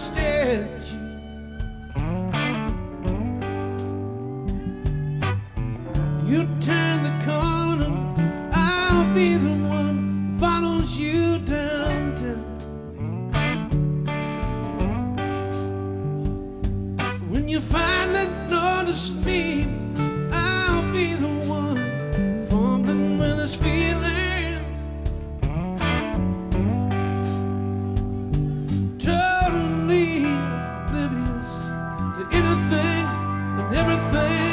edge. You turn the corner, I'll be the one who follows you downtown. When you finally notice me, I'll be the one fumbling with his feelings, totally oblivious to anything and everything.